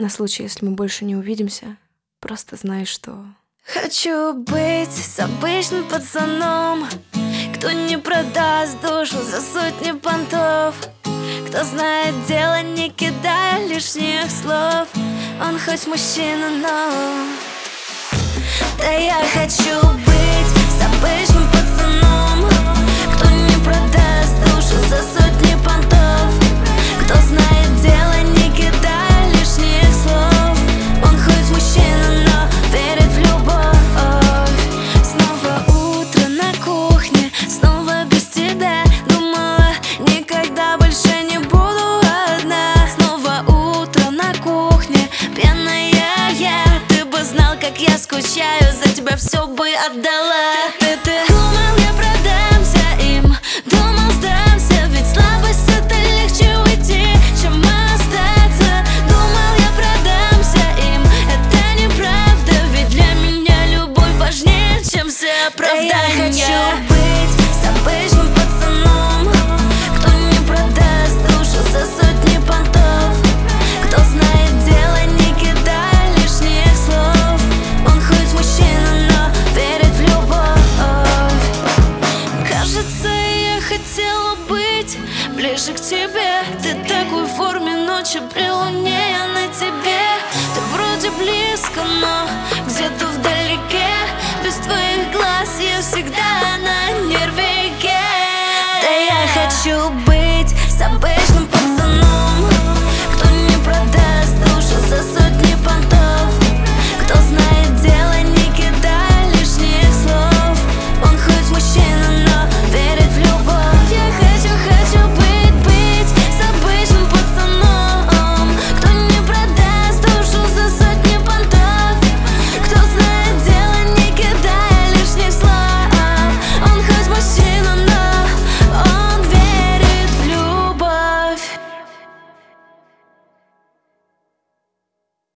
На случай, если мы больше не увидимся, просто знай, что... Хочу быть с обычным пацаном, кто не продаст душу за сотни понтов, кто знает дело, не кидая лишних слов. Он хоть мужчина, но... Да я хочу быть с обычным пацаном, кто не продаст душу за сотни понтов, кто знает дело, не кидая лишних слов. Он хоть мужчина, но верит в любовь. Снова утро на кухне, снова без тебя. Думала, никогда больше не буду одна. Снова утро на кухне, пьяная я. Ты бы знал, как я скучаю, за тебя все бы отдала. Ты